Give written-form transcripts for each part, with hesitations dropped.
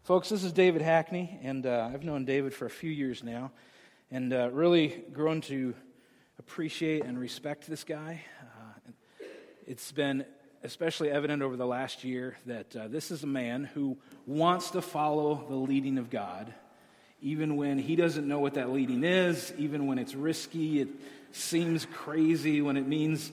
Folks, this is David Hackney, and I've known David for a few years now, and really grown to appreciate and respect this guy. It's been especially evident over the last year that this is a man who wants to follow the leading of God, even when he doesn't know what that leading is, even when it's risky, it seems crazy, when it means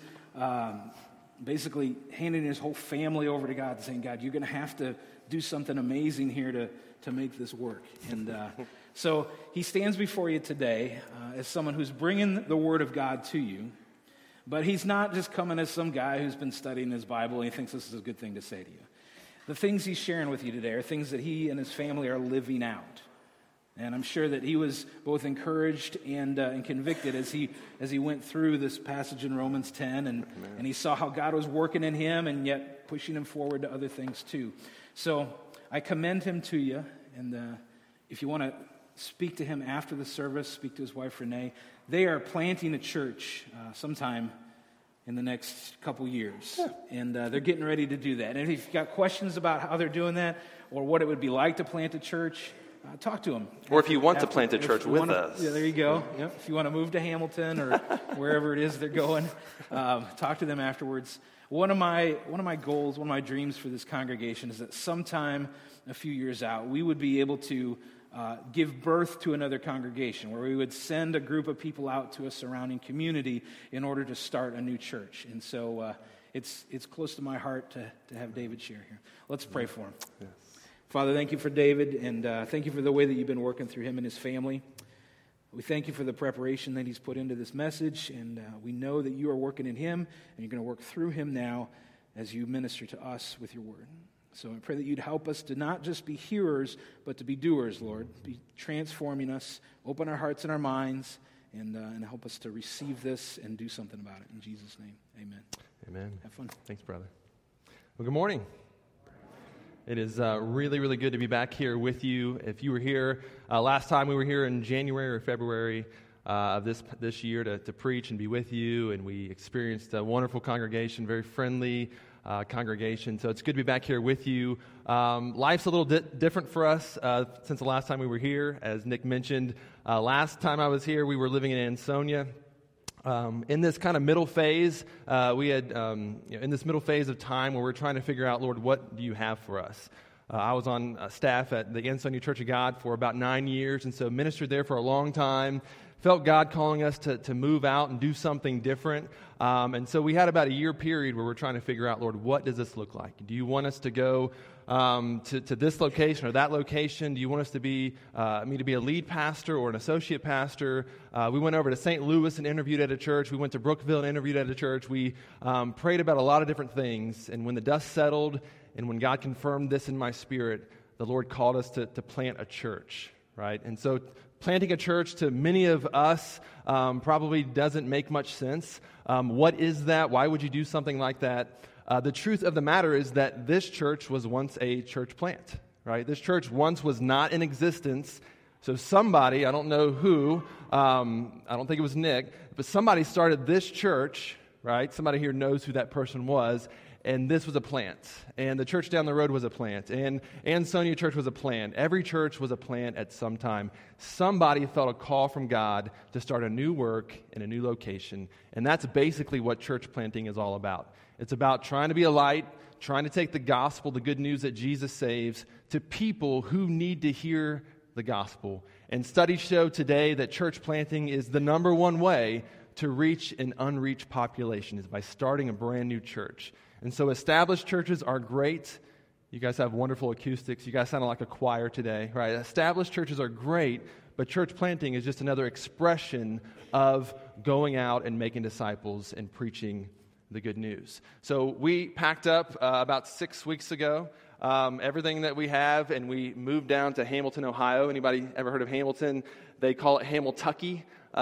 basically handing his whole family over to God and saying, God, you're going to have to do something amazing here to make this work. And so he stands before you today as someone who's bringing the Word of God to you, but he's not just coming as some guy who's been studying his Bible and he thinks this is a good thing to say to you. The things he's sharing with you today are things that he and his family are living out. And I'm sure that he was both encouraged and convicted as he went through this passage in Romans 10, and he saw how God was working in him and yet pushing him forward to other things too. So I commend him to you, and if you want to speak to him after the service, speak to his wife Renee. They are planting a church sometime in the next couple years, and they're getting ready to do that. And if you've got questions about how they're doing that or what it would be like to plant a church, talk to them. Or if you want to plant a church with us. Yeah, there you go. Yep. If you want to move to Hamilton or wherever it is they're going, talk to them afterwards. One of my goals, one of my dreams for this congregation is that sometime a few years out, we would be able to give birth to another congregation where we would send a group of people out to a surrounding community in order to start a new church. And so it's close to my heart to have David share here. Let's pray for him. Yes. Father, thank you for David, and thank you for the way that you've been working through him and his family. We thank you for the preparation that he's put into this message, and we know that you are working in him, and you're going to work through him now as you minister to us with your word. So I pray that you'd help us to not just be hearers, but to be doers, Lord. Be transforming us, open our hearts and our minds, and help us to receive this and do something about it. In Jesus' name, amen. Amen. Have fun. Thanks, brother. Well, good morning. It is really, really good to be back here with you. If you were here last time, we were here in January or February of this year to preach and be with you, and we experienced a wonderful congregation, very friendly congregation. So it's good to be back here with you. Life's a little different for us since the last time we were here. As Nick mentioned, last time I was here, we were living in Ansonia. In this kind of middle phase, we had, in this middle phase of time where we're trying to figure out, Lord, what do you have for us? I was on staff at the Ansonia Church of God for about 9 years, and so ministered there for a long time. Felt God calling us to move out and do something different. And so we had about a year period where we're trying to figure out, Lord, what does this look like? Do you want us to go to this location or that location? Do you want us to be me to be a lead pastor or an associate pastor? We went over to St. Louis and interviewed at a church. We went to Brookville and interviewed at a church. We prayed about a lot of different things. And when the dust settled and when God confirmed this in my spirit, the Lord called us to plant a church, right? And so planting a church to many of us probably doesn't make much sense. What is that? Why would you do something like that? The truth of the matter is that this church was once a church plant, right? This church once was not in existence. So somebody, I don't know who, I don't think it was Nick, but somebody started this church, right? Somebody here knows who that person was. And this was a plant. And the church down the road was a plant. And Ansonia Church was a plant. Every church was a plant at some time. Somebody felt a call from God to start a new work in a new location. And that's basically what church planting is all about. It's about trying to be a light, trying to take the gospel, the good news that Jesus saves, to people who need to hear the gospel. And studies show today that church planting is the number one way to reach an unreached population, is by starting a brand new church. And so established churches are great. You guys have wonderful acoustics. You guys sound like a choir today, right? Established churches are great, but church planting is just another expression of going out and making disciples and preaching the good news. So we packed up about 6 weeks ago everything that we have, and we moved down to Hamilton, Ohio. Anybody ever heard of Hamilton? They call it Hamiltucky.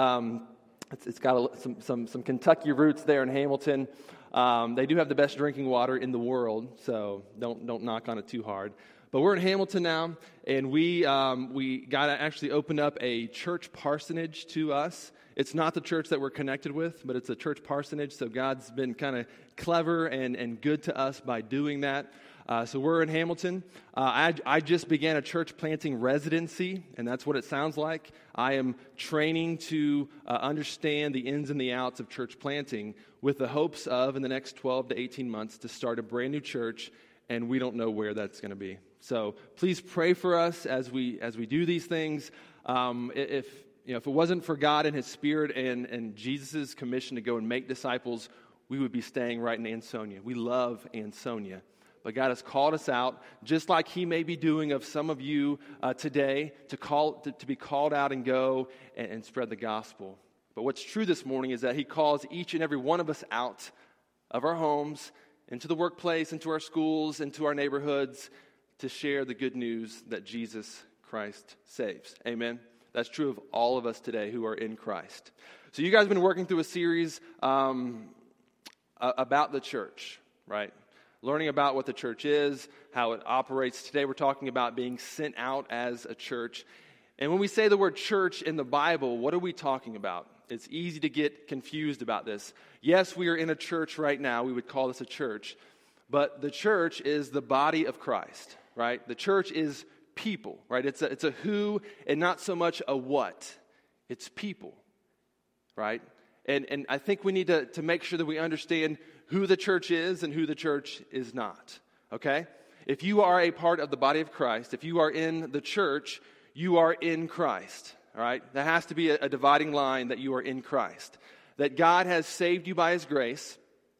It's got some Kentucky roots there in Hamilton. They do have the best drinking water in the world, so don't knock on it too hard. But we're in Hamilton now, and we got to actually open up a church parsonage to us. It's not the church that we're connected with, but it's a church parsonage, so God's been kind of clever and good to us by doing that. So we're in Hamilton. I just began a church planting residency, and that's what it sounds like. I am training to understand the ins and the outs of church planting with the hopes of, in the next 12 to 18 months, to start a brand new church, and we don't know where that's going to be. So please pray for us as we do these things. If it wasn't for God and His Spirit and Jesus' commission to go and make disciples, we would be staying right in Ansonia. We love Ansonia. But God has called us out, just like He may be doing of some of you today, to be called out and go and spread the gospel. But what's true this morning is that He calls each and every one of us out of our homes, into the workplace, into our schools, into our neighborhoods, to share the good news that Jesus Christ saves. Amen? That's true of all of us today who are in Christ. So you guys have been working through a series about the church, right? Learning about what the church is, how it operates. Today we're talking about being sent out as a church. And when we say the word church in the Bible, what are we talking about? It's easy to get confused about this. Yes, we are in a church right now. We would call this a church. But the church is the body of Christ, right? The church is people, right? It's a who and not so much a what. It's people, right? And I think we need to make sure that we understand who the church is and who the church is not, okay? If you are a part of the body of Christ, if you are in the church, you are in Christ, all right? There has to be a dividing line that you are in Christ, that God has saved you by His grace.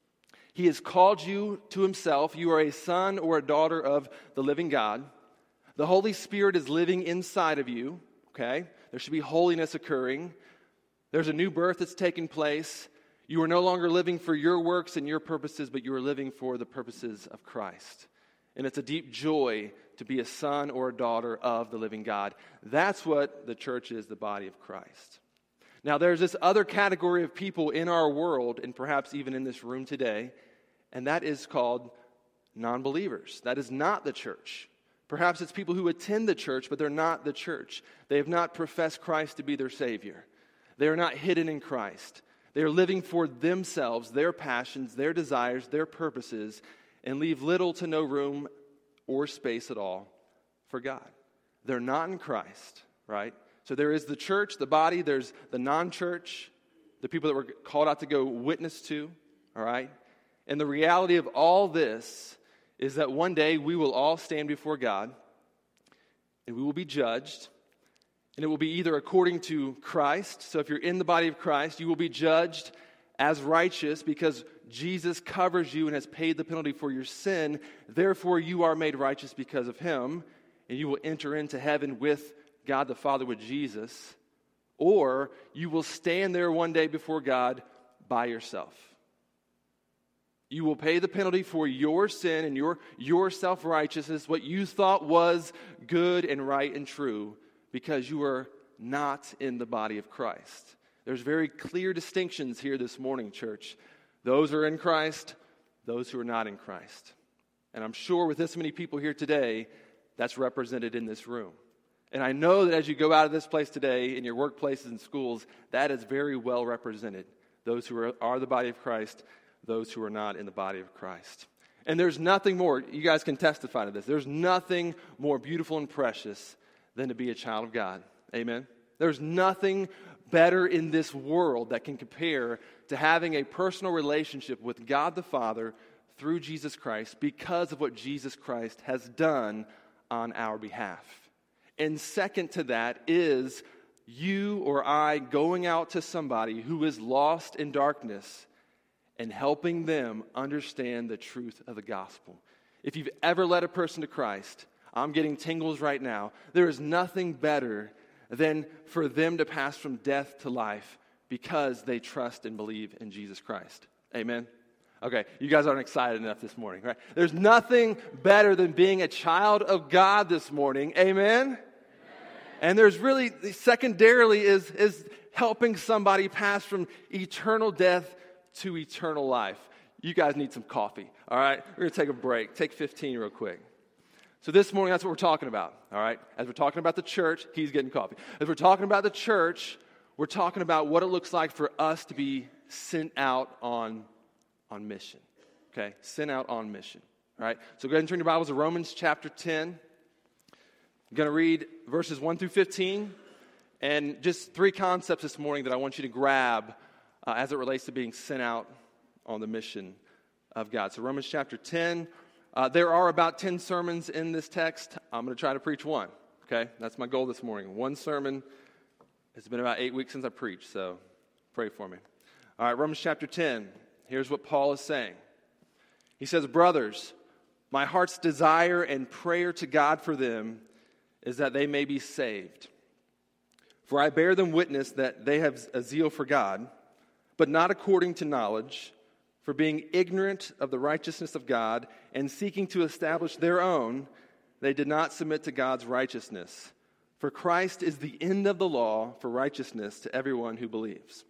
He has called you to Himself. You are a son or a daughter of the living God. The Holy Spirit is living inside of you, okay? There should be holiness occurring. There's a new birth that's taken place. You are no longer living for your works and your purposes, but you are living for the purposes of Christ. And it's a deep joy to be a son or a daughter of the living God. That's what the church is, the body of Christ. Now, there's this other category of people in our world, and perhaps even in this room today, and that is called non-believers. That is not the church. Perhaps it's people who attend the church, but they're not the church. They have not professed Christ to be their Savior. They are not hidden in Christ. They are living for themselves, their passions, their desires, their purposes, and leave little to no room or space at all for God. They're not in Christ, right? So there is the church, the body, there's the non-church, the people that were called out to go witness to, all right? And the reality of all this is that one day we will all stand before God, and we will be judged. And it will be either according to Christ. So if you're in the body of Christ, you will be judged as righteous because Jesus covers you and has paid the penalty for your sin. Therefore, you are made righteous because of Him. And you will enter into heaven with God the Father, with Jesus. Or you will stand there one day before God by yourself. You will pay the penalty for your sin and your self-righteousness, what you thought was good and right and true, because you are not in the body of Christ. There's very clear distinctions here this morning, church. Those who are in Christ, those who are not in Christ. And I'm sure with this many people here today, that's represented in this room. And I know that as you go out of this place today, in your workplaces and schools, that is very well represented. Those who are the body of Christ, those who are not in the body of Christ. And there's nothing more, you guys can testify to this, there's nothing more beautiful and precious than to be a child of God. Amen? There's nothing better in this world that can compare to having a personal relationship with God the Father through Jesus Christ because of what Jesus Christ has done on our behalf. And second to that is you or I going out to somebody who is lost in darkness and helping them understand the truth of the gospel. If you've ever led a person to Christ, I'm getting tingles right now. There is nothing better than for them to pass from death to life because they trust and believe in Jesus Christ. Amen? Okay, you guys aren't excited enough this morning, right? There's nothing better than being a child of God this morning. Amen? And there's really, secondarily, is helping somebody pass from eternal death to eternal life. You guys need some coffee, all right? We're going to take a break. Take 15 real quick. So this morning, that's what we're talking about, all right? As we're talking about the church, he's getting coffee. As we're talking about the church, we're talking about what it looks like for us to be sent out on mission, okay? Sent out on mission. All right, so go ahead and turn your Bibles to Romans chapter 10. I'm going to read verses 1 through 15, and just three concepts this morning that I want you to grab as it relates to being sent out on the mission of God. So Romans chapter 10, there are about 10 sermons in this text. I'm going to try to preach one, okay? That's my goal this morning. One sermon. It's been about 8 weeks since I preached, so pray for me. All right, Romans chapter 10, here's what Paul is saying. He says, "Brothers, my heart's desire and prayer to God for them is that they may be saved. For I bear them witness that they have a zeal for God, but not according to knowledge, for being ignorant of the righteousness of God and seeking to establish their own, they did not submit to God's righteousness. For Christ is the end of the law for righteousness to everyone who believes."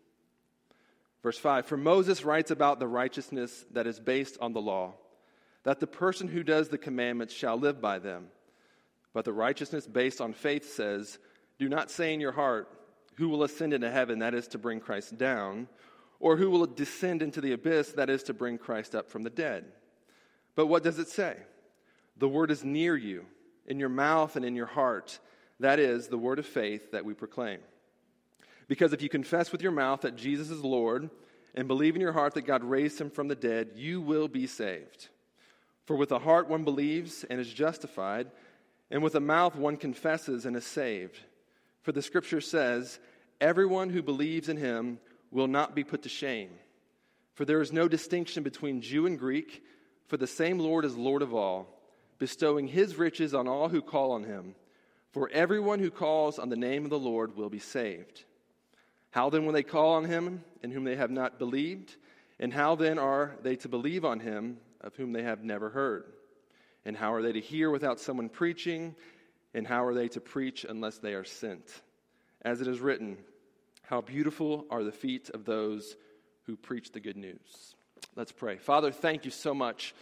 Verse 5, "For Moses writes about the righteousness that is based on the law, that the person who does the commandments shall live by them. But the righteousness based on faith says, 'Do not say in your heart, who will ascend into heaven, that is to bring Christ down, or who will descend into the abyss, that is to bring Christ up from the dead.' But what does it say? The word is near you, in your mouth and in your heart. That is the word of faith that we proclaim. Because if you confess with your mouth that Jesus is Lord, and believe in your heart that God raised him from the dead, you will be saved. For with the heart one believes and is justified, and with the mouth one confesses and is saved. For the scripture says, 'Everyone who believes in him will not be put to shame.' For there is no distinction between Jew and Greek, for the same Lord is Lord of all, bestowing his riches on all who call on him. For everyone who calls on the name of the Lord will be saved. How then will they call on him in whom they have not believed? And how then are they to believe on him of whom they have never heard? And how are they to hear without someone preaching? And how are they to preach unless they are sent? As it is written, how beautiful are the feet of those who preach the good news." Let's pray. Father, thank you so much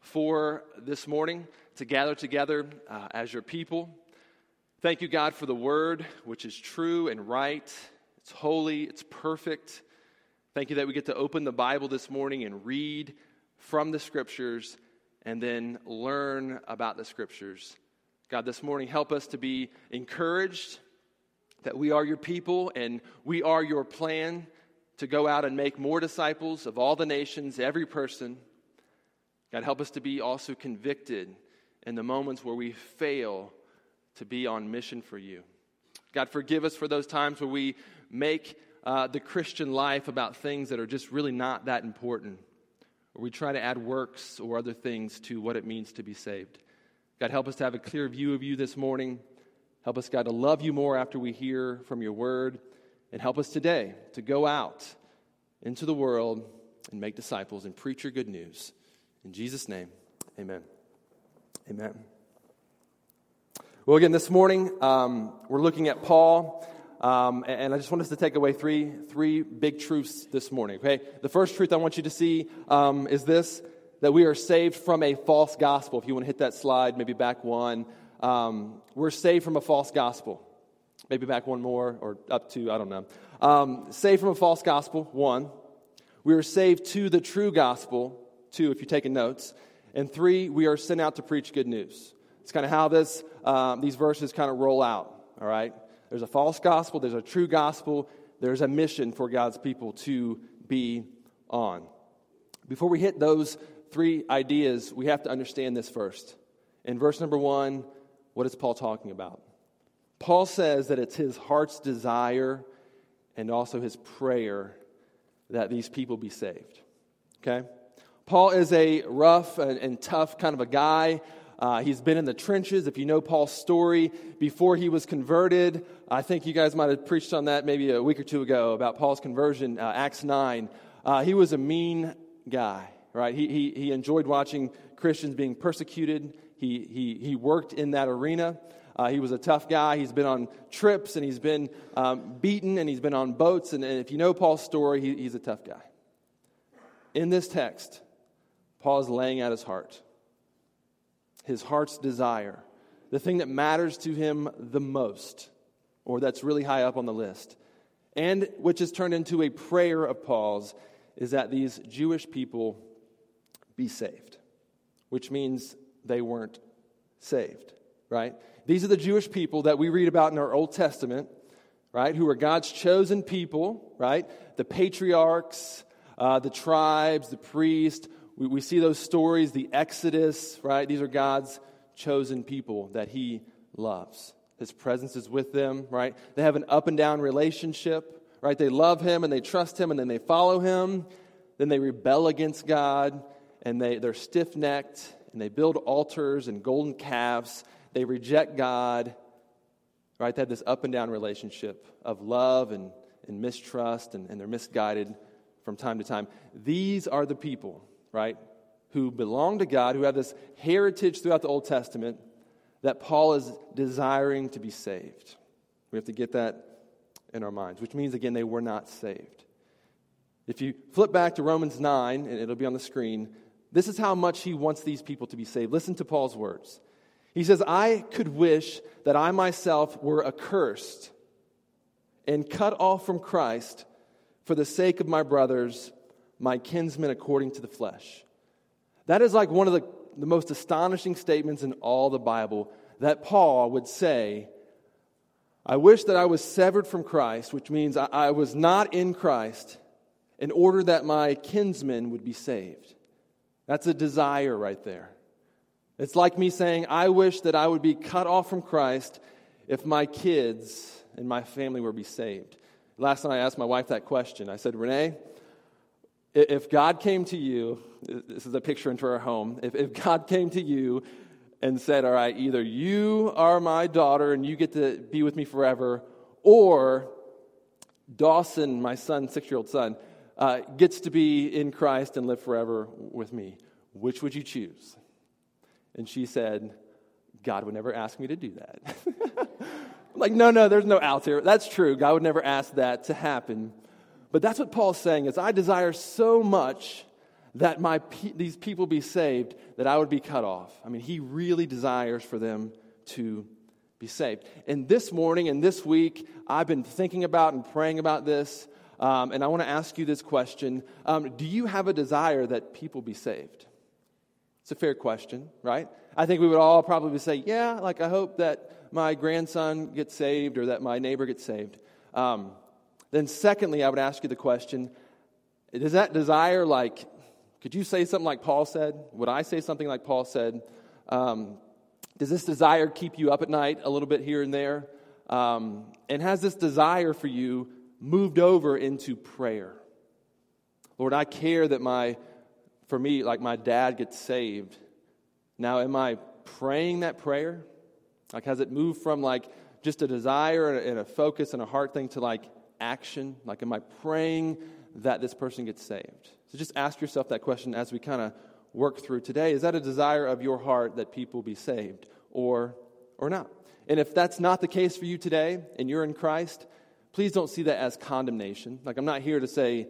for this morning to gather together as your people. Thank you, God, for the word, which is true and right. It's holy. It's perfect. Thank you that we get to open the Bible this morning and read from the Scriptures and then learn about the Scriptures. God, this morning, help us to be encouraged that we are your people and we are your plan to go out and make more disciples of all the nations, every person. God, help us to be also convicted in the moments where we fail to be on mission for you. God, forgive us for those times where we make the Christian life about things that are just really not that important, or we try to add works or other things to what it means to be saved. God, help us to have a clear view of you this morning. Help us, God, to love you more after we hear from your word. And help us today to go out into the world and make disciples and preach your good news. In Jesus' name, amen. Amen. Well, again, this morning, we're looking at Paul. And I just want us to take away three big truths this morning, okay? The first truth I want you to see is this, that we are saved from a false gospel. If you want to hit that slide, maybe back one. We're saved from a false gospel. Maybe back one more, or up to, I don't know. Saved from a false gospel, one. We are saved to the true gospel, two, if you're taking notes. And three, we are sent out to preach good news. It's kind of how these verses kind of roll out, all right? There's a false gospel, there's a true gospel, there's a mission for God's people to be on. Before we hit those three ideas, we have to understand this first. In verse number 1, what is Paul talking about? Paul says that it's his heart's desire and also his prayer that these people be saved. Okay? Paul is a rough and tough kind of a guy. He's been in the trenches. If you know Paul's story, before he was converted, I think you guys might have preached on that maybe a week or two ago about Paul's conversion, Acts 9. He was a mean guy, right? He enjoyed watching Christians being persecuted. He worked in that arena. He was a tough guy. He's been on trips, and he's been beaten, and he's been on boats. And if you know Paul's story, he's a tough guy. In this text, Paul is laying out his heart's desire, the thing that matters to him the most, or that's really high up on the list, and which has turned into a prayer of Paul's, is that these Jewish people be saved. which means they weren't saved, right? These are the Jewish people that we read about in our Old Testament, right, who are God's chosen people, right? The patriarchs, the tribes, the priests. We see those stories, the Exodus, right? These are God's chosen people that He loves. His presence is with them, right? They have an up and down relationship, right? They love Him and they trust Him and then they follow Him. Then they rebel against God and they're stiff-necked and they build altars and golden calves. They reject God, right? They have this up and down relationship of love and mistrust, and they're misguided from time to time. These are the people, right, who belong to God, who have this heritage throughout the Old Testament that Paul is desiring to be saved. We have to get that in our minds, which means, again, they were not saved. If you flip back to Romans 9, and it'll be on the screen, this is how much he wants these people to be saved. Listen to Paul's words. He says, I could wish that I myself were accursed and cut off from Christ for the sake of my brothers, my kinsmen according to the flesh. That is like one of the most astonishing statements in all the Bible, that Paul would say, I wish that I was severed from Christ, which means I was not in Christ, in order that my kinsmen would be saved. That's a desire right there. It's like me saying, I wish that I would be cut off from Christ if my kids and my family were to be saved. Last night I asked my wife that question. I said, Renee, if God came to you, this is a picture into our home, if God came to you and said, all right, either you are my daughter and you get to be with me forever, or Dawson, my son, 6-year-old son, gets to be in Christ and live forever with me, which would you choose? And she said, God would never ask me to do that. I'm like, no, there's no outs here. That's true. God would never ask that to happen. But that's what Paul's saying is, I desire so much that these people be saved that I would be cut off. I mean, he really desires for them to be saved. And this morning and this week, I've been thinking about and praying about this. And I want to ask you this question. Do you have a desire that people be saved? It's a fair question, right? I think we would all probably say, yeah, like I hope that my grandson gets saved or that my neighbor gets saved. Then secondly, I would ask you the question, does that desire, like, could you say something like Paul said? Would I say something like Paul said? Does this desire keep you up at night a little bit here and there? And has this desire for you moved over into prayer? Lord, I care that my dad gets saved. Now, am I praying that prayer? Like, has it moved from like just a desire and a focus and a heart thing to like action? Like, am I praying that this person gets saved? So just ask yourself that question as we kind of work through today. Is that a desire of your heart that people be saved or not? And if that's not the case for you today and you're in Christ, please don't see that as condemnation. Like, I'm not here to say,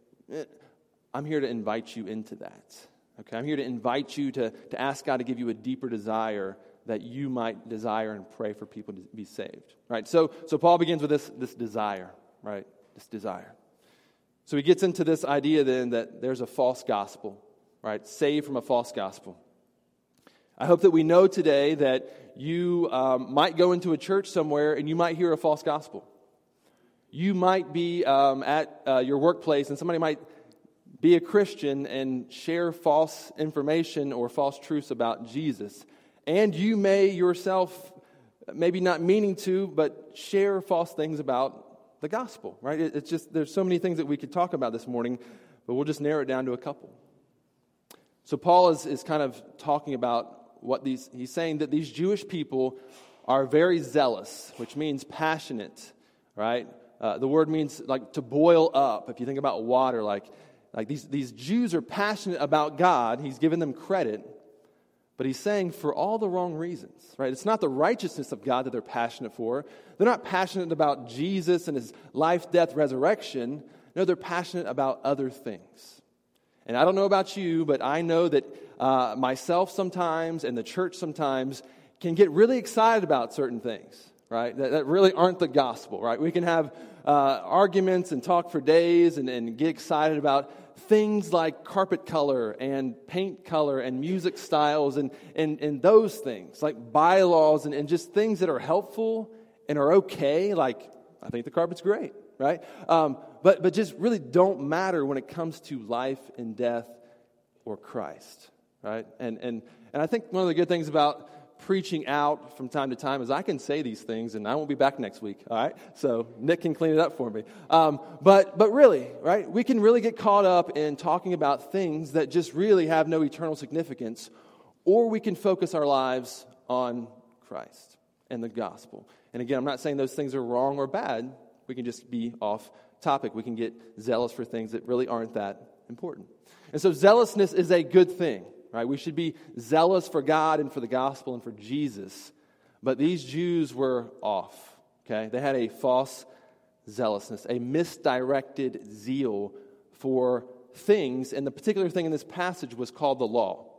I'm here to invite you into that. Okay, I'm here to invite you to ask God to give you a deeper desire that you might desire and pray for people to be saved. Right? So Paul begins with this desire, right? This desire. So he gets into this idea then that there's a false gospel, right? Saved from a false gospel. I hope that we know today that you might go into a church somewhere and you might hear a false gospel. You might be at your workplace and somebody might be a Christian and share false information or false truths about Jesus. And you may yourself, maybe not meaning to, but share false things about the gospel, right? It's just, there's so many things that we could talk about this morning, but we'll just narrow it down to a couple. So Paul is kind of talking about he's saying that these Jewish people are very zealous, which means passionate, right? The word means like to boil up. If you think about water, like these Jews are passionate about God. He's given them credit, but he's saying for all the wrong reasons, right? It's not the righteousness of God that they're passionate for. They're not passionate about Jesus and his life, death, resurrection. No, they're passionate about other things. And I don't know about you, but I know that myself sometimes and the church sometimes can get really excited about certain things, right? That really aren't the gospel, right? We can have arguments and talk for days and get excited about things like carpet color and paint color and music styles and those things, like bylaws and just things that are helpful and are okay, like I think the carpet's great, right? But just really don't matter when it comes to life and death or Christ, right? And I think one of the good things about preaching out from time to time is I can say these things and I won't be back next week, all right? So Nick can clean it up for me. But really, right, we can really get caught up in talking about things that just really have no eternal significance, or we can focus our lives on Christ and the gospel. And again, I'm not saying those things are wrong or bad. We can just be off topic. We can get zealous for things that really aren't that important. And so zealousness is a good thing. Right? We should be zealous for God and for the gospel and for Jesus. But these Jews were off. Okay? They had a false zealousness, a misdirected zeal for things. And the particular thing in this passage was called the law.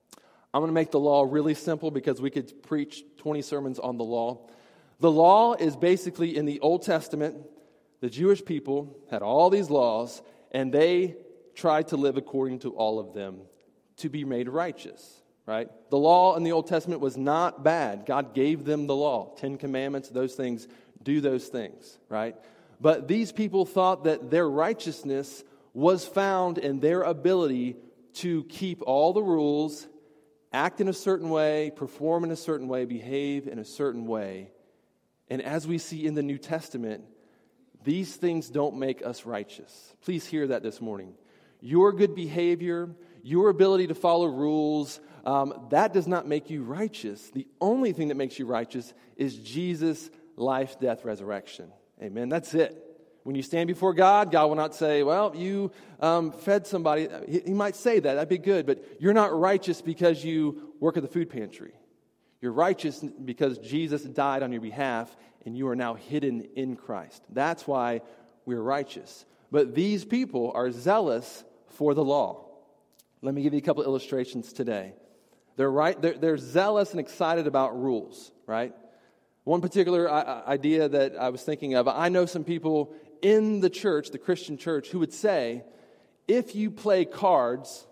I'm going to make the law really simple because we could preach 20 sermons on the law. The law is basically in the Old Testament, the Jewish people had all these laws, and they tried to live according to all of them to be made righteous, right? The law in the Old Testament was not bad. God gave them the law, 10 commandments, those things, do those things, right? But these people thought that their righteousness was found in their ability to keep all the rules, act in a certain way, perform in a certain way, behave in a certain way. And as we see in the New Testament, these things don't make us righteous. Please hear that this morning. Your good behavior, your ability to follow rules, that does not make you righteous. The only thing that makes you righteous is Jesus' life, death, resurrection. Amen. That's it. When you stand before God, God will not say, well, you fed somebody. He might say that. That'd be good. But you're not righteous because you work at the food pantry. You're righteous because Jesus died on your behalf and you are now hidden in Christ. That's why we're righteous. But these people are zealous for the law. Let me give you a couple illustrations today. They're zealous and excited about rules, right? One particular idea that I was thinking of, I know some people in the church, the Christian church, who would say, if you play cards,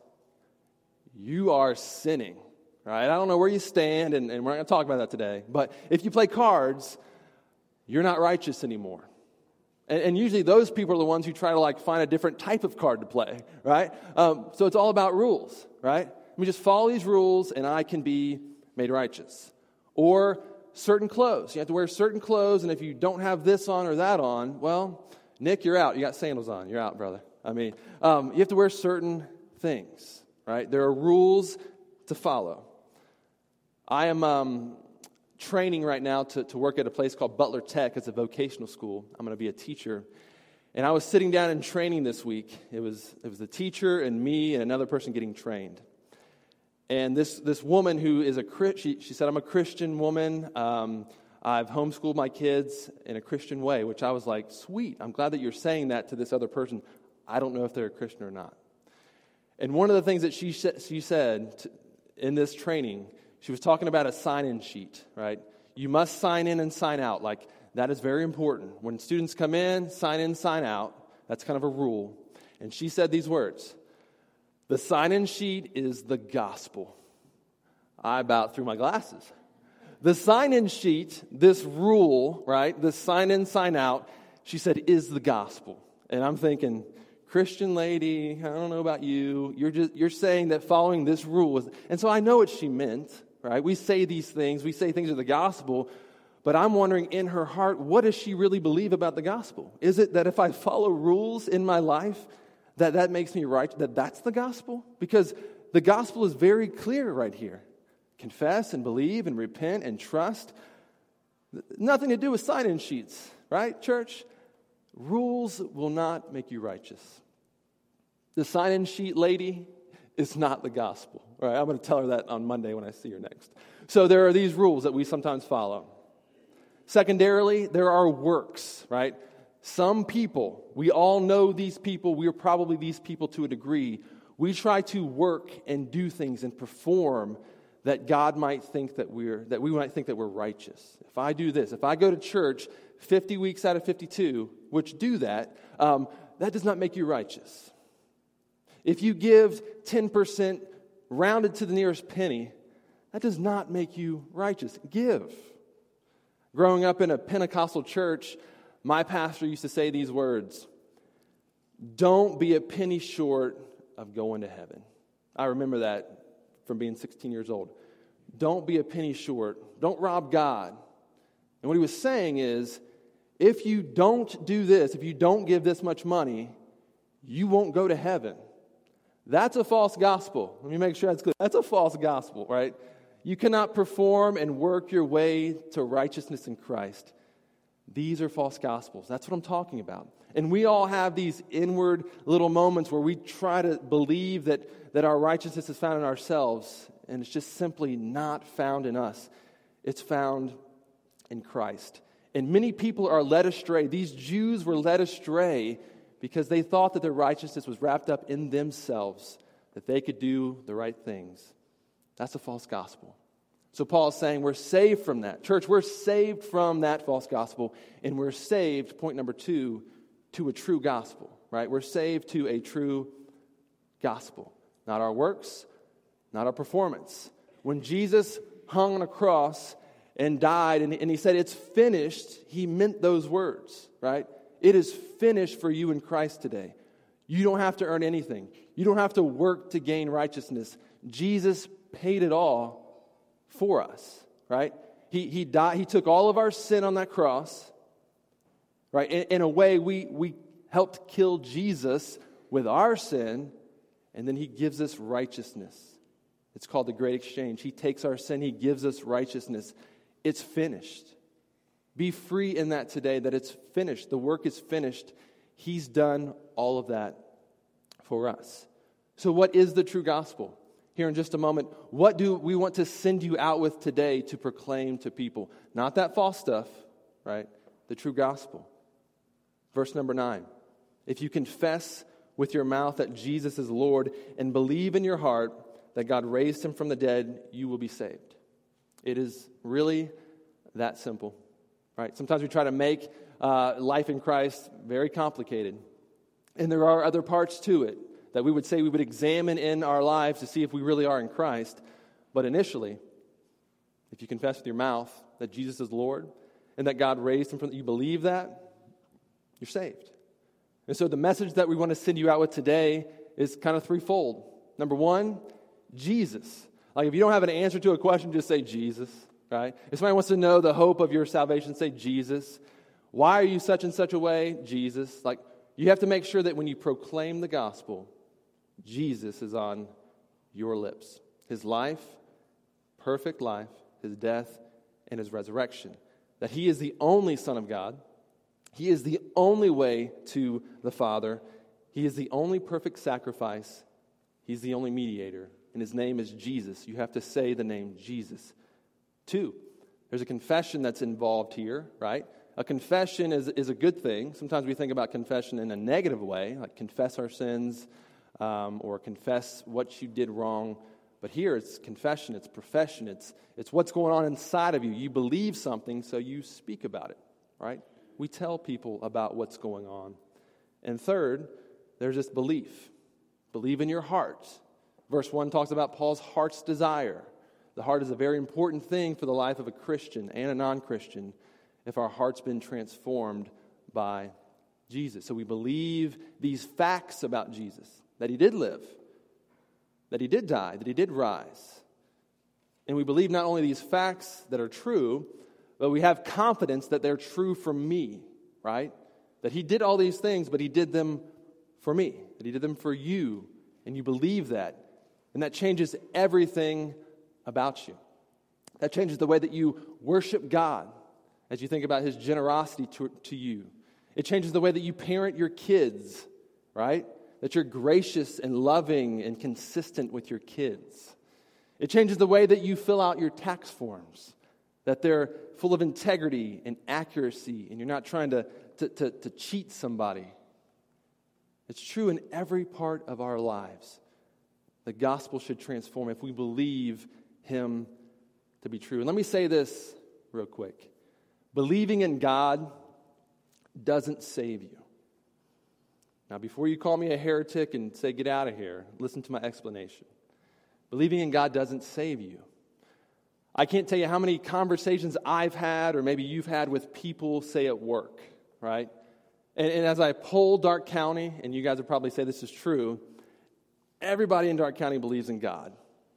you are sinning, right? I don't know where you stand, and we're not going to talk about that today, but if you play cards, you're not righteous anymore. And usually those people are the ones who try to find a different type of card to play, right? So it's all about rules, right? Let me just follow these rules and I can be made righteous. Or certain clothes. You have to wear certain clothes, and if you don't have this on or that on, well, Nick, you're out. You got sandals on. You're out, brother. I mean, you have to wear certain things, right? There are rules to follow. I am training right now to work at a place called Butler Tech. It's a vocational school. I'm going to be a teacher. And I was sitting down in training this week. It was the teacher and me and another person getting trained. And this woman who is she said, I'm a Christian woman. I've homeschooled my kids in a Christian way, which I was like, sweet. I'm glad that you're saying that to this other person. I don't know if they're a Christian or not. And one of the things that she said in this training, she was talking about a sign-in sheet, right? You must sign in and sign out. That is very important. When students come in, sign out. That's kind of a rule. And she said these words, the sign-in sheet is the gospel. I about threw my glasses. The sign-in sheet, this rule, right, this sign in, sign out, she said, is the gospel. And I'm thinking, Christian lady, I don't know about you. You're saying that following this rule is, and so I know what she meant, right? We say these things, we say things of the gospel, but I'm wondering in her heart, what does she really believe about the gospel? Is it that if I follow rules in my life, that makes me right, that's the gospel? Because the gospel is very clear right here. Confess and believe and repent and trust. Nothing to do with sign-in sheets, right, church? Rules will not make you righteous. The sign-in sheet lady is not the gospel. All right, I'm going to tell her that on Monday when I see her next. So there are these rules that we sometimes follow. Secondarily, there are works, right? Some people, we all know these people, we are probably these people to a degree. We try to work and do things and perform that God might think that we might think that we're righteous. If I do this, if I go to church 50 weeks out of 52, which do that, that does not make you righteous. If you give 10% rounded to the nearest penny, that does not make you righteous. Give. Growing up in a Pentecostal church, my pastor used to say these words: don't be a penny short of going to heaven. I remember that from being 16 years old. Don't be a penny short. Don't rob God. And what he was saying is, if you don't do this, if you don't give this much money, you won't go to heaven. That's a false gospel. Let me make sure that's clear. That's a false gospel, right? You cannot perform and work your way to righteousness in Christ. These are false gospels. That's what I'm talking about. And we all have these inward little moments where we try to believe that our righteousness is found in ourselves, and it's just simply not found in us. It's found in Christ. And many people are led astray. These Jews were led astray because they thought that their righteousness was wrapped up in themselves, that they could do the right things. That's a false gospel. So Paul is saying we're saved from that. Church, we're saved from that false gospel, and we're saved, point number 2, to a true gospel, right? We're saved to a true gospel. Not our works, not our performance. When Jesus hung on a cross and died, and he said, it's finished, he meant those words, right? It is finished for you in Christ today. You don't have to earn anything. You don't have to work to gain righteousness. Jesus paid it all for us, right? He died. He took all of our sin on that cross, right? In a way, we helped kill Jesus with our sin, and then he gives us righteousness. It's called the Great Exchange. He takes our sin, he gives us righteousness. It's finished. Be free in that today, that it's finished. The work is finished. He's done all of that for us. So what is the true gospel? Here in just a moment, what do we want to send you out with today to proclaim to people? Not that false stuff, right? The true gospel. Verse number 9. If you confess with your mouth that Jesus is Lord and believe in your heart that God raised him from the dead, you will be saved. It is really that simple, right? Sometimes we try to make life in Christ very complicated. And there are other parts to it that we would say we would examine in our lives to see if we really are in Christ. But initially, if you confess with your mouth that Jesus is Lord and that God raised him from you believe that, you're saved. And so the message that we want to send you out with today is kind of threefold. Number 1, Jesus. Like if you don't have an answer to a question, just say Jesus, right? If somebody wants to know the hope of your salvation, say Jesus. Why are you such and such a way? Jesus. Like you have to make sure that when you proclaim the gospel, Jesus is on your lips. His life, perfect life, his death, and his resurrection. That he is the only Son of God. He is the only way to the Father. He is the only perfect sacrifice. He's the only mediator. And his name is Jesus. You have to say the name Jesus. 2, there's a confession that's involved here, right? A confession is a good thing. Sometimes we think about confession in a negative way, like confess our sins, or confess what you did wrong. But here it's confession, it's profession, it's what's going on inside of you. You believe something, so you speak about it, right? We tell people about what's going on. And third, there's this belief. Believe in your heart. Verse 1 talks about Paul's heart's desire. The heart is a very important thing for the life of a Christian and a non-Christian if our heart's been transformed by Jesus. So we believe these facts about Jesus, that he did live, that he did die, that he did rise. And we believe not only these facts that are true, but we have confidence that they're true for me, right? That he did all these things, but he did them for me, that he did them for you, and you believe that. And that changes everything about you. That changes the way that you worship God as you think about his generosity to you. It changes the way that you parent your kids, right? That you're gracious and loving and consistent with your kids. It changes the way that you fill out your tax forms, that they're full of integrity and accuracy, and you're not trying to cheat somebody. It's true in every part of our lives. The gospel should transform if we believe him to be true. And let me say this real quick. Believing in God doesn't save you. Now, before you call me a heretic and say, get out of here, listen to my explanation. Believing in God doesn't save you. I can't tell you how many conversations I've had, or maybe you've had with people, say, at work, right? And as I poll Darke County, and you guys would probably say this is true, everybody in Darke County believes in God.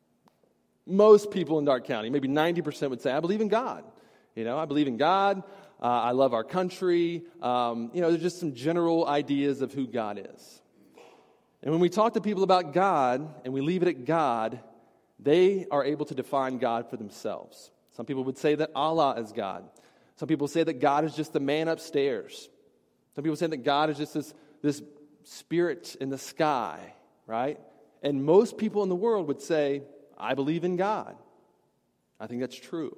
Most people in Darke County, maybe 90% would say, I believe in God. I believe in God. I love our country. There's just some general ideas of who God is. And when we talk to people about God and we leave it at God, they are able to define God for themselves. Some people would say that Allah is God. Some people say that God is just the man upstairs. Some people say that God is just this spirit in the sky, right? And most people in the world would say, I believe in God. I think that's true.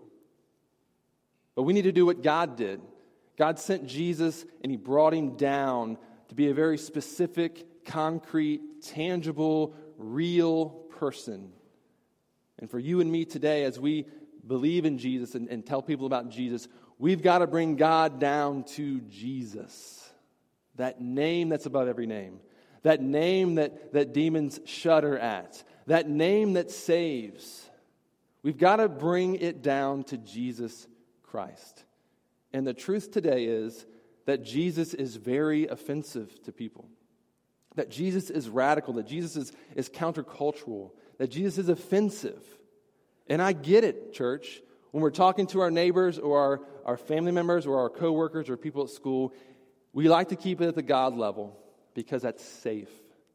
But we need to do what God did. God sent Jesus and he brought him down to be a very specific, concrete, tangible, real person. And for you and me today, as we believe in Jesus and tell people about Jesus, we've got to bring God down to Jesus. That name that's above every name. That name that demons shudder at. That name that saves. We've got to bring it down to Jesus Christ. And the truth today is that Jesus is very offensive to people. That Jesus is radical. That Jesus is countercultural. That Jesus is offensive. And I get it, church. When we're talking to our neighbors or our family members or our coworkers or people at school, we like to keep it at the God level because that's safe.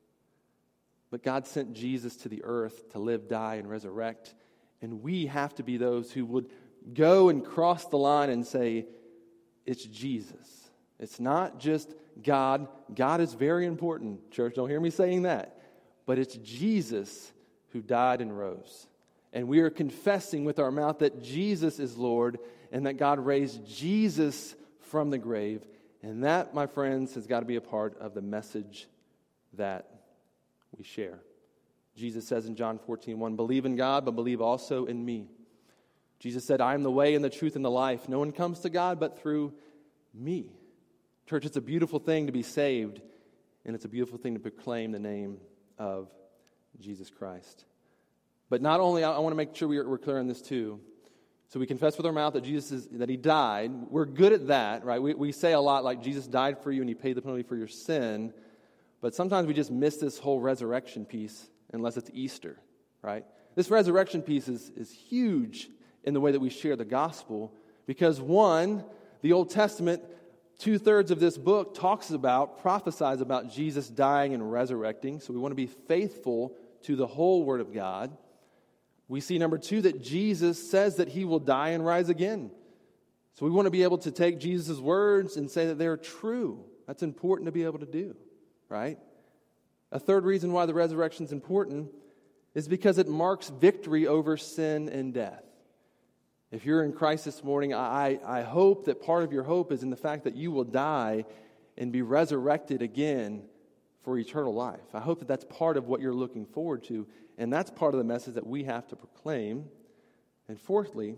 But God sent Jesus to the earth to live, die, and resurrect. And we have to be those who would go and cross the line and say, it's Jesus. It's not just God. God is very important, church. Don't hear me saying that. But it's Jesus who died and rose. And we are confessing with our mouth that Jesus is Lord and that God raised Jesus from the grave. And that, my friends, has got to be a part of the message that we share. Jesus says in John 14:1, believe in God, but believe also in me. Jesus said, I am the way and the truth and the life. No one comes to God but through me. Church, it's a beautiful thing to be saved, and it's a beautiful thing to proclaim the name of Jesus Christ. But not only, I want to make sure we're clear on this too. So we confess with our mouth that that he died. We're good at that, right? We say a lot like Jesus died for you and he paid the penalty for your sin. But sometimes we just miss this whole resurrection piece unless it's Easter, right? This resurrection piece is huge in the way that we share the gospel because, one, the Old Testament, 2/3 of this book prophesies about Jesus dying and resurrecting. So we want to be faithful to the whole Word of God. We see, number 2, that Jesus says that he will die and rise again. So we want to be able to take Jesus' words and say that they're true. That's important to be able to do, right? A third reason why the resurrection is important is because it marks victory over sin and death. If you're in Christ this morning, I hope that part of your hope is in the fact that you will die and be resurrected again for eternal life. I hope that that's part of what you're looking forward to, and that's part of the message that we have to proclaim. And fourthly,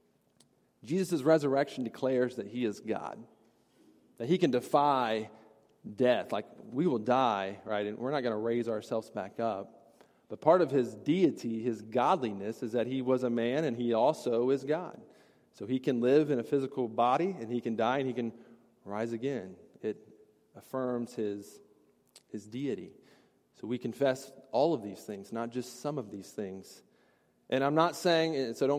Jesus' resurrection declares that he is God, that he can defy death. Like, we will die, right, and we're not going to raise ourselves back up. But part of his deity, his godliness, is that he was a man and he also is God. So he can live in a physical body and he can die and he can rise again. It affirms his deity. So we confess all of these things, not just some of these things. And I'm not saying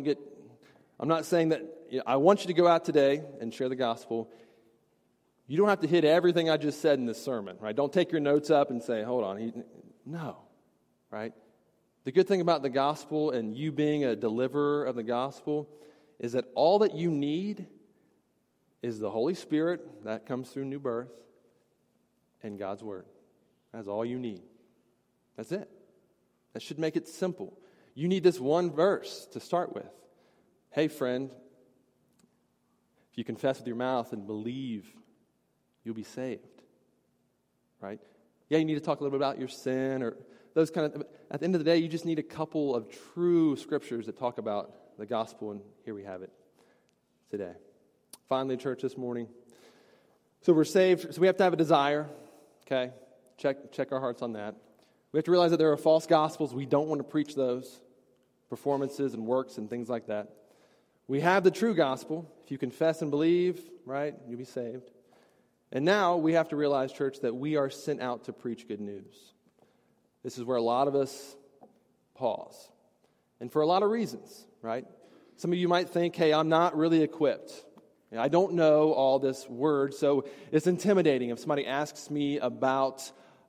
that I want you to go out today and share the gospel. You don't have to hit everything I just said in this sermon, right? Don't take your notes up and say, hold on. No, right? The good thing about the gospel and you being a deliverer of the gospel is that all that you need is the Holy Spirit, that comes through new birth, and God's Word. That's all you need. That's it. That should make it simple. You need this one verse to start with. Hey, friend, if you confess with your mouth and believe, you'll be saved. Right? Yeah, you need to talk a little bit about your sin or those kind of. At the end of the day, you just need a couple of true scriptures that talk about the gospel, and here we have it today. Finally, church, this morning. So we're saved, so we have to have a desire, okay? Check our hearts on that. We have to realize that there are false gospels. We don't want to preach those. Performances and works and things like that. We have the true gospel. If you confess and believe, right, you'll be saved. And now we have to realize, church, that we are sent out to preach good news. This is where a lot of us pause. And for a lot of reasons, right? Some of you might think, hey, I'm not really equipped. I don't know all this word, so it's intimidating if somebody asks me about,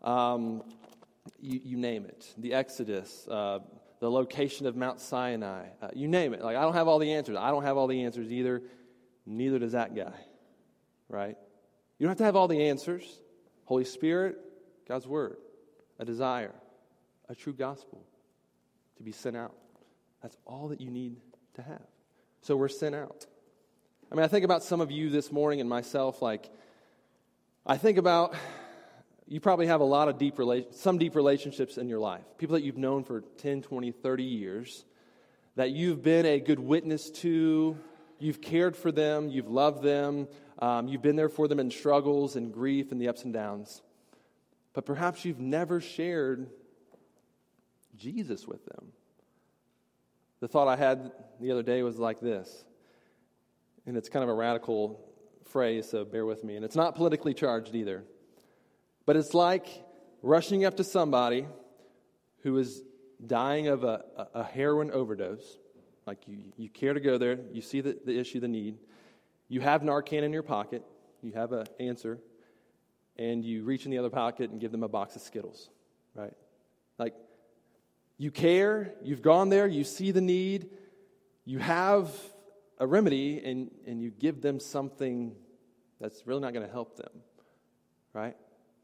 you name it, the Exodus, the location of Mount Sinai, you name it. Like, I don't have all the answers. I don't have all the answers either. Neither does that guy, right? You don't have to have all the answers. Holy Spirit, God's Word, a desire, a true gospel to be sent out. That's all that you need to have. So we're sent out. I mean, I think about some of you this morning and myself, like, I think about, you probably have a lot of some deep relationships in your life. People that you've known for 10, 20, 30 years, that you've been a good witness to, you've cared for them, you've loved them, you've been there for them in struggles and grief and the ups and downs. But perhaps you've never shared Jesus with them. The thought I had the other day was like this, and it's kind of a radical phrase, so bear with me. And it's not politically charged either. But it's like rushing up to somebody who is dying of a heroin overdose. Like you care to go there, you see the issue, the need. You have Narcan in your pocket, you have an answer, and you reach in the other pocket and give them a box of Skittles, right? Like, you care, you've gone there, you see the need, you have a remedy, and you give them something that's really not going to help them, right?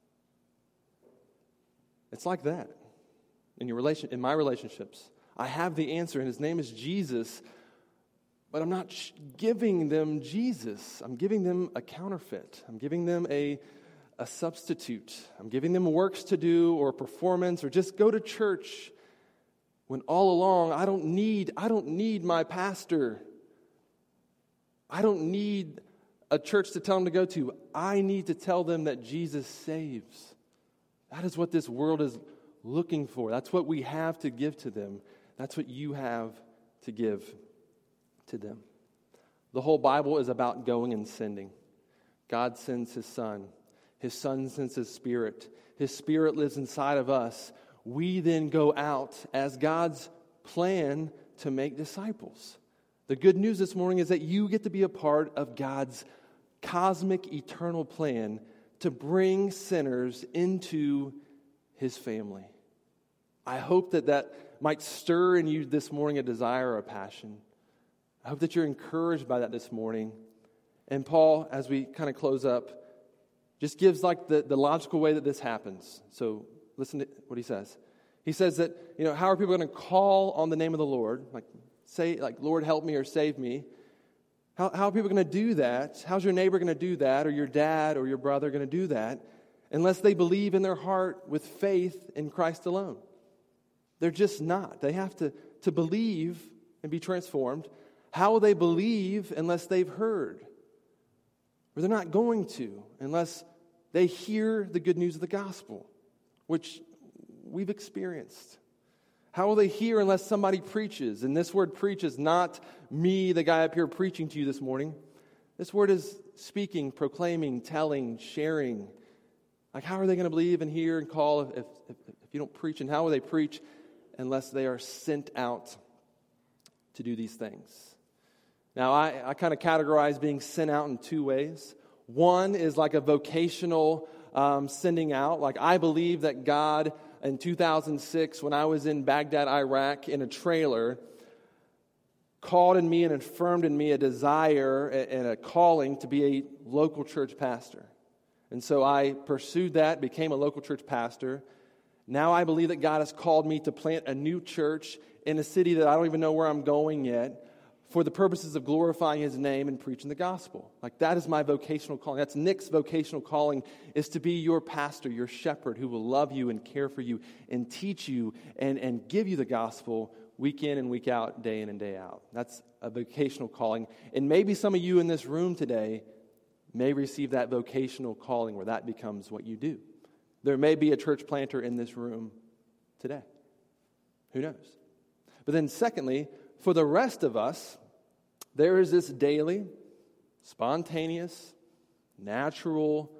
It's like that in my relationships. I have the answer, and his name is Jesus, but I'm not giving them Jesus. I'm giving them a counterfeit. I'm giving them a substitute. I'm giving them works to do or performance or just go to church when all along I don't need my pastor. I don't need a church to tell them to go to. I need to tell them that Jesus saves. That is what this world is looking for. That's what we have to give to them. That's what you have to give to them. The whole Bible is about going and sending. God sends his Son. His Son sends his Spirit. His Spirit lives inside of us. We then go out as God's plan to make disciples. The good news this morning is that you get to be a part of God's cosmic, eternal plan to bring sinners into his family. I hope that might stir in you this morning a desire or a passion. I hope that you're encouraged by that this morning. And Paul, as we kind of close up, just gives like the logical way that this happens. So listen to what he says. He says that, how are people going to call on the name of the Lord? Like, say, like, Lord, help me or save me. How are people going to do that? How's your neighbor going to do that, or your dad or your brother going to do that, unless they believe in their heart with faith in Christ alone? They're just not. They have to believe and be transformed. How will they believe unless they've heard? Or they're not going to unless they hear the good news of the gospel, which we've experienced. How will they hear unless somebody preaches? And this word preach is not me, the guy up here preaching to you this morning. This word is speaking, proclaiming, telling, sharing. Like, how are they going to believe and hear and call if you don't preach? And how will they preach unless they are sent out to do these things? Now, I kind of categorize being sent out in two ways. One is like a vocational sending out. Like, I believe that God, in 2006, when I was in Baghdad, Iraq, in a trailer, called in me and affirmed in me a desire and a calling to be a local church pastor. And so I pursued that, became a local church pastor. Now I believe that God has called me to plant a new church in a city that I don't even know where I'm going yet, for the purposes of glorifying His name and preaching the gospel. Like, that is my vocational calling. That's Nick's vocational calling, is to be your pastor, your shepherd, who will love you and care for you and teach you and give you the gospel week in and week out, day in and day out. That's a vocational calling. And maybe some of you in this room today may receive that vocational calling where that becomes what you do. There may be a church planter in this room today. Who knows? But then secondly, for the rest of us, there is this daily, spontaneous, natural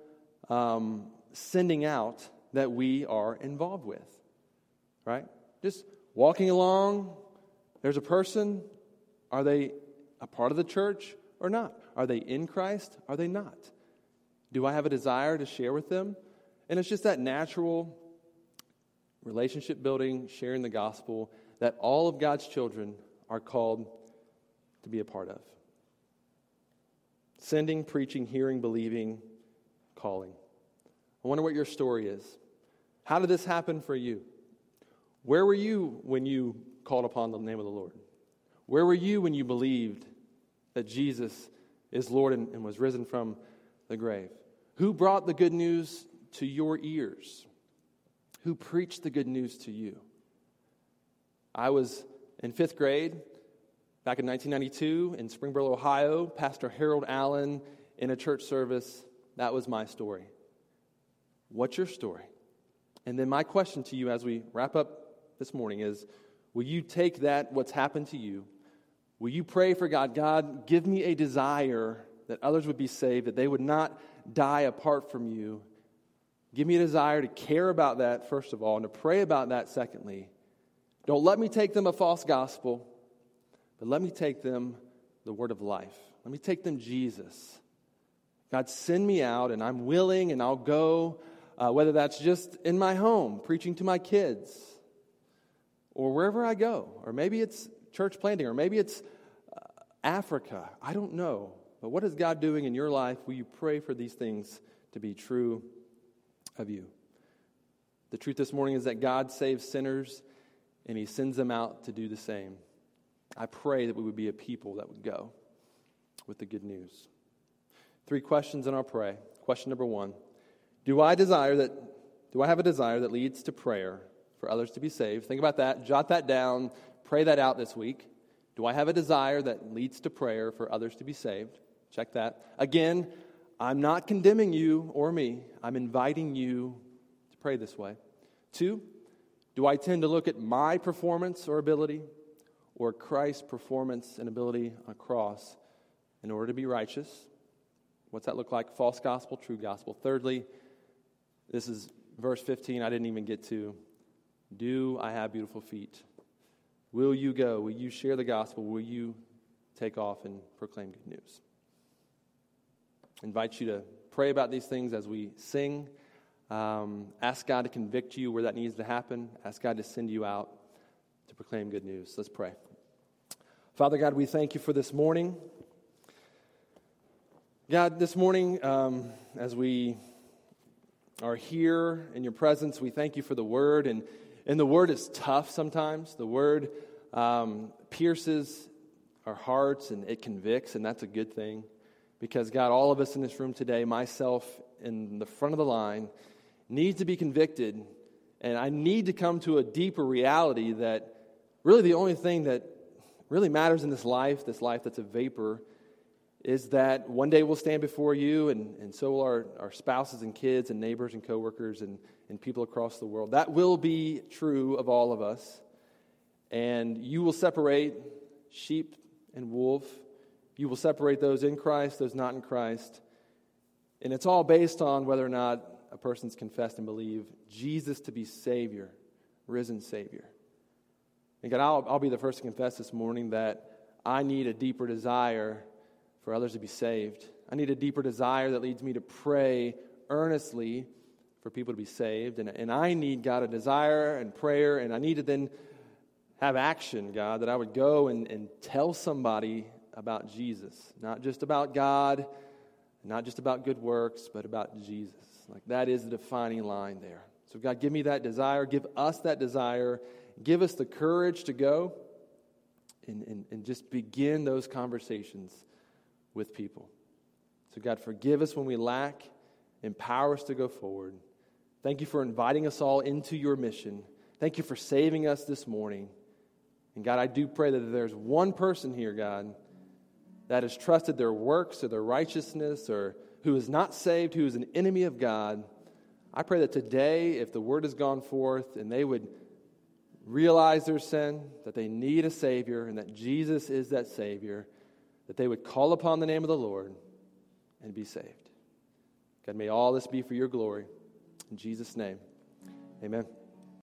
sending out that we are involved with, right? Just walking along, there's a person. Are they a part of the church or not? Are they in Christ? Are they not? Do I have a desire to share with them? And it's just that natural relationship building, sharing the gospel that all of God's children are called to be a part of. Sending, preaching, hearing, believing, calling. I wonder what your story is. How did this happen for you? Where were you when you called upon the name of the Lord? Where were you when you believed that Jesus is Lord and was risen from the grave? Who brought the good news to your ears? Who preached the good news to you? I was in 5th grade, back in 1992, in Springboro, Ohio. Pastor Harold Allen in a church service. That was my story. What's your story? And then my question to you as we wrap up this morning is, will you take that, what's happened to you, will you pray for God? God, give me a desire that others would be saved, that they would not die apart from you. Give me a desire to care about that, first of all, and to pray about that, secondly. Don't let me take them a false gospel, but let me take them the word of life. Let me take them Jesus. God, send me out, and I'm willing, and I'll go, whether that's just in my home, preaching to my kids, or wherever I go. Or maybe it's church planting, or maybe it's Africa. I don't know. But what is God doing in your life? Will you pray for these things to be true of you? The truth this morning is that God saves sinners, and He sends them out to do the same. I pray that we would be a people that would go with the good news. 3 questions, and I'll pray. Question number 1, do I have a desire that leads to prayer for others to be saved? Think about that. Jot that down. Pray that out this week. Do I have a desire that leads to prayer for others to be saved? Check that. Again, I'm not condemning you or me. I'm inviting you to pray this way. 2, do I tend to look at my performance or ability or Christ's performance and ability on a cross in order to be righteous? What's that look like? False gospel, true gospel. Thirdly, this is verse 15 I didn't even get to. Do I have beautiful feet? Will you go? Will you share the gospel? Will you take off and proclaim good news? I invite you to pray about these things as we sing. Ask God to convict you where that needs to happen. Ask God to send you out to proclaim good news. Let's pray. Father God, we thank you for this morning. God, this morning, as we are here in your presence, we thank you for the word. And the word is tough sometimes. The word pierces our hearts and it convicts, and that's a good thing. Because, God, all of us in this room today, myself in the front of the line, need to be convicted. And I need to come to a deeper reality that really the only thing that really matters in this life that's a vapor, is that one day we'll stand before you, and so will our spouses and kids and neighbors and coworkers and people across the world. That will be true of all of us. And you will separate sheep and wolf. You will separate those in Christ, those not in Christ. And it's all based on whether or not a person's confessed and believed Jesus to be Savior, risen Savior. And God, I'll be the first to confess this morning that I need a deeper desire for others to be saved. I need a deeper desire that leads me to pray earnestly for people to be saved. And I need, God, a desire and prayer, and I need to then have action, God, that I would go and tell somebody about Jesus. Not just about God, not just about good works, but about Jesus. Like, that is the defining line there. So God, give me that desire. Give us that desire. Give us the courage to go. and just begin those conversations with people. So God, forgive us when we lack. Empower us to go forward. Thank you for inviting us all into your mission. Thank you for saving us this morning. And God, I do pray that if there's one person here, God, that has trusted their works or their righteousness or who is not saved, who is an enemy of God, I pray that today, if the word has gone forth and they would realize their sin, that they need a Savior and that Jesus is that Savior, that they would call upon the name of the Lord and be saved. God, may all this be for your glory. In Jesus' name, amen.